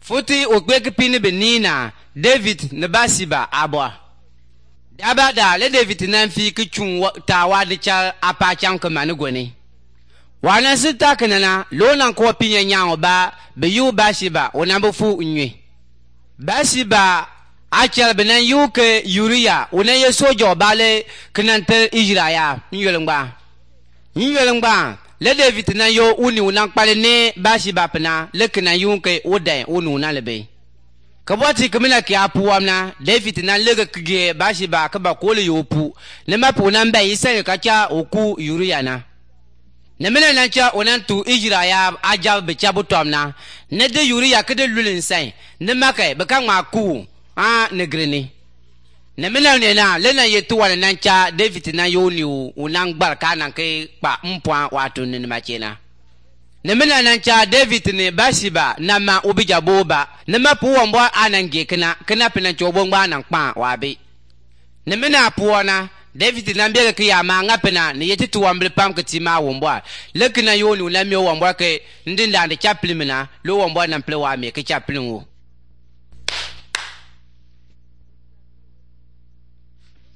Futi okwek pini benina David ne Basiba abwa. Dabada le David nan fi ki chun tawa de cha apa cham ke manu goni. Wana sita kenana lona ko pinya nyango ba be yu Basiba onambo fu unwe. Basiba achal benan yu ke Uriah onaye sojo bale kenante Israel nyelengba le David na yo uni unan kpale ne Basiba pena le kena yu ke odan onu na lebe. Kaboti kamina ki apuam na David na lega kige Basiba ka ba kole yopu ne mapu nan ba isa ka cha oku Uriah na ne mena na cha onantu Israel ajal be cha botom na ne de Uriah ka de lulin sai ne makai be kan ma ku ne greni ne mena ne na le na yetu wan nan cha David na yo ni unan gbar ka nan ke pa mpwa watu ne machena ne mena nan cha David ne Basiba na ma obija boba ne ma pu wombo anange kana pena chobo ngba nan kpa wabe ne mena pu na David na mbele ki ya ma ngapena ne yeti tu wamble pam kati ma wombo le kana yo ni na mi wombo ke ndinda de chaplimina lo wombo nan ple wa me ke chaplin wo